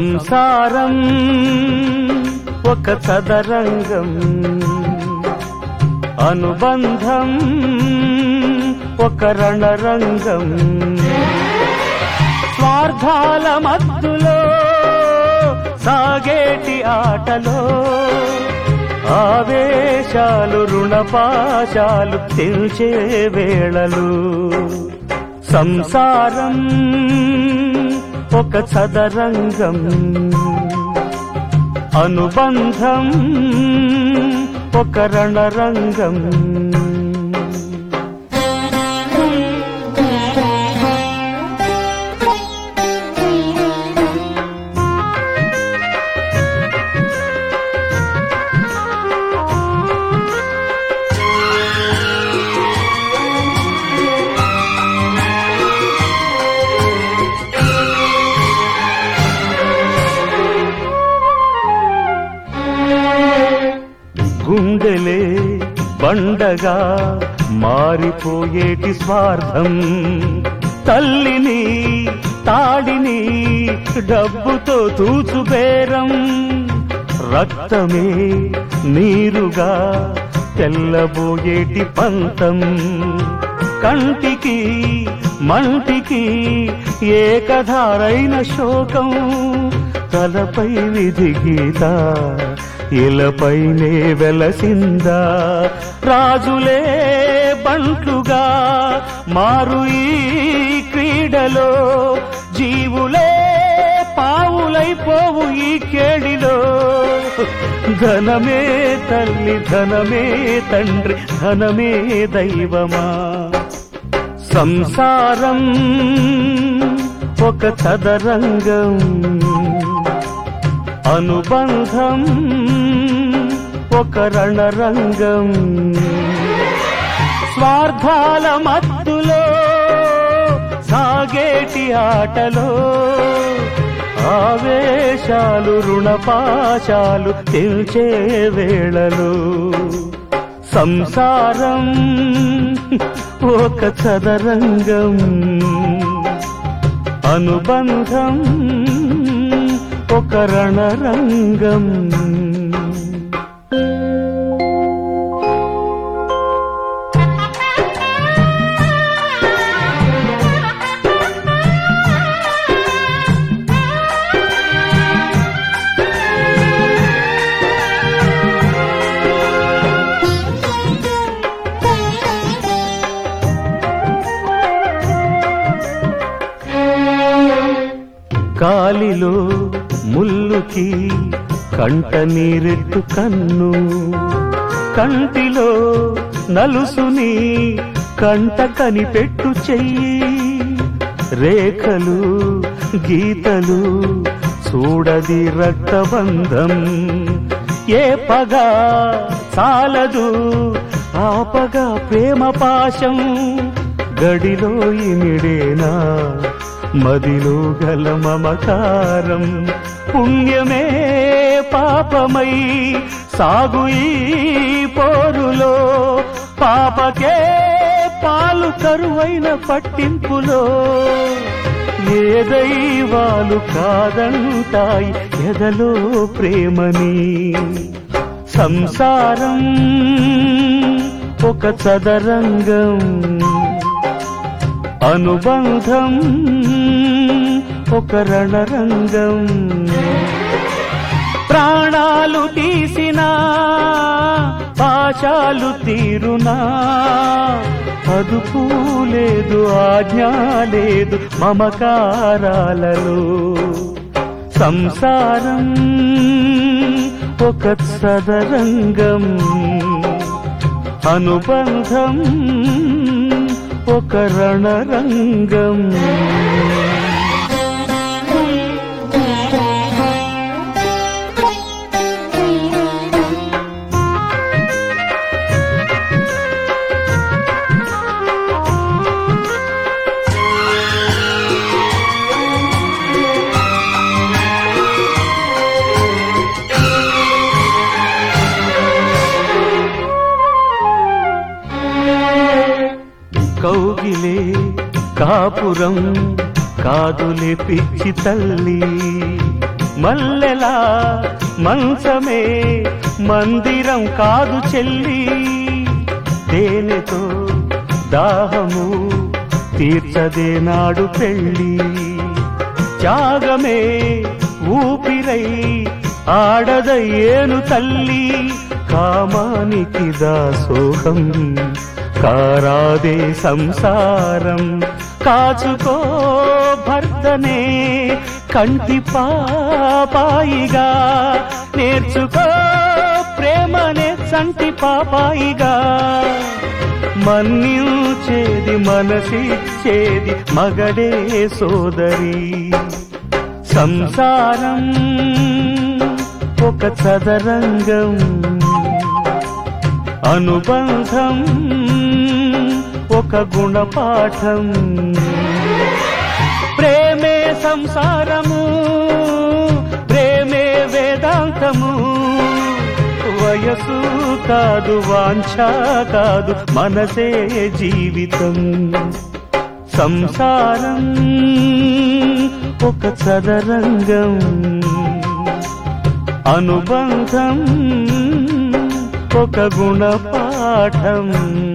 సంసారం ఒక చదరంగం, అనుబంధం ఒక రణరంగం. స్వార్థాల మత్తులో సాగేటి ఆటలో ఆవేశాలు రుణపాశాలు తెల్చే వేళలు. సంసారం ఒక చదరంగం, అనుబంధం ఒక రణరంగం. గుండెలే బండగా మారిపోయేటి స్వార్థం, తల్లిని తాడిని డబ్బుతో తూచుబేరం. రక్తమే నీరుగా తెల్లబోయేటి పంతం, కంటికి మంటికి ఏకధారైన శోకం. తలపై విధి గీత ఇలపైనే వెలసిందా, రాజులే బంట్లుగా మారు ఈ క్రీడలో. జీవులే పావులైపోవు ఈ కేడిలో. ధనమే తల్లి, ధనమే తండ్రి, ధనమే దైవమా. సంసారం ఒక చదరంగం, అనుబంధం ఒక రణరంగం. స్వార్థాల మత్తులో సాగేటి ఆటలో ఆవేశాలు రుణపాశాలు తెల్చే వేళలు. సంసారం ఒక చదరంగం, అనుబంధం ఒక రణరంగం. కాలిలో ముల్లుకి కంట నీరెట్టు కన్ను, కంటిలో నలుసుని కంట కనిపెట్టు చెయ్యి. రేఖలు గీతలు చూడది రక్తబంధం, ఏ పగా చాలదు ఆపగా ప్రేమ పాశం. గడిలో ఇమిడేనా మదిలో గల మమకారం, పుణ్యమే పాపమై సాగు ఈ పోరులో. పాపకే పాలు కరువైన పట్టింపులో, ఏ దైవాలు కాదంటాయి ఎదలో ప్రేమని. సంసారం ఒక చదరంగం, అనుబంధం ఒక రణరంగం. ప్రాణాలు తీసినా పాశాలు తీరునా, అదుపు లేదు ఆజ్ఞ లేదు మమకారాలలో. సంసారం ఒక చదరంగం, అనుబంధం ఒక రణరంగం. కౌగిలే కాపురం కాదులే పిచ్చి తల్లి, మల్లెలా మంచమే మందిరం కాదు చెల్లి, తేనెతో దాహము తీర్చదే నాడు పెళ్ళి, త్యాగమే ఊపిరై ఆడదయ్యేను తల్లి, కామానికి దాసోహం కారాదే సంసారం, కాచుకో భర్తనే కంటి పాపాయిగా, నేర్చుకో ప్రేమనే చంటి పాపాయిగా, మన్నించేది మనసిచ్చేది మగడే సోదరి, సంసారం ఒక చదరంగం, అనుబంధం ఒక గుణపాఠం, ప్రేమే సంసారము ప్రేమే వేదాంతము, వయసు కాదు వాంఛ కాదు మనసే జీవితం, సంసారం ఒక చదరంగం, అనుబంధం ఒక గుణపాఠం.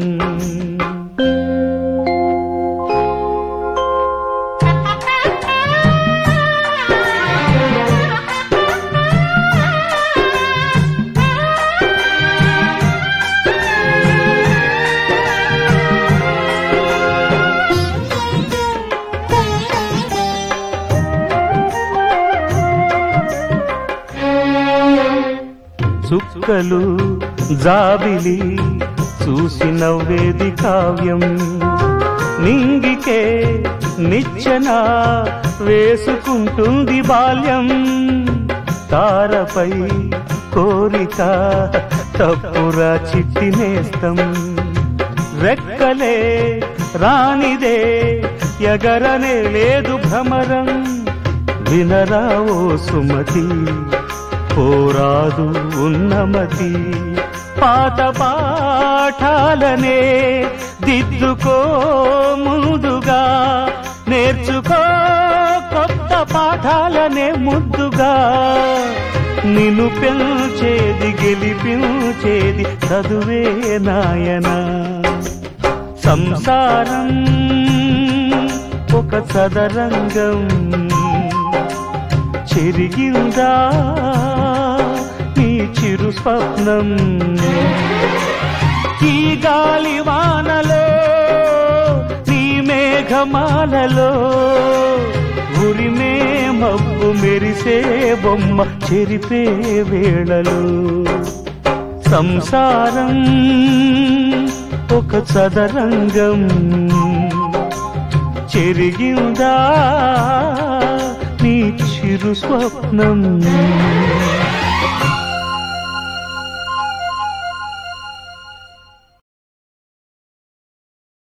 చుక్కలు జాబిలి చూసి నవ్వేది కావ్యం, నింగికే నిచ్చెన వేసుకుంటుంది బాల్యం, తారపై కోరిక తప్పురా చిట్టి నేస్తం, రెక్కలే రానిదే ఎగరనే లేదు భ్రమరం, వినరా ఓ సుమతి పోరాదు ఉన్నమతి, పాత పాఠాలనే దిద్దుకో ముందుగా, నేర్చుకో కొత్త పాఠాలనే ముద్దుగా, నిన్ను పెంచేది గెలిపించేది చదువే నాయనా, సంసారం ఒక చదరంగం, చెరిగిందా నీ చిరు స్వప్నం, ఈ గాలి వానలో నీ మేఘమాలలో, ఉరిమే మబ్బు మెరిసే బొమ్మ చెరిపే వేళలో, సంసారం ఒక చదరంగం, చెరిగిందా నీ చిరు స్వప్నం.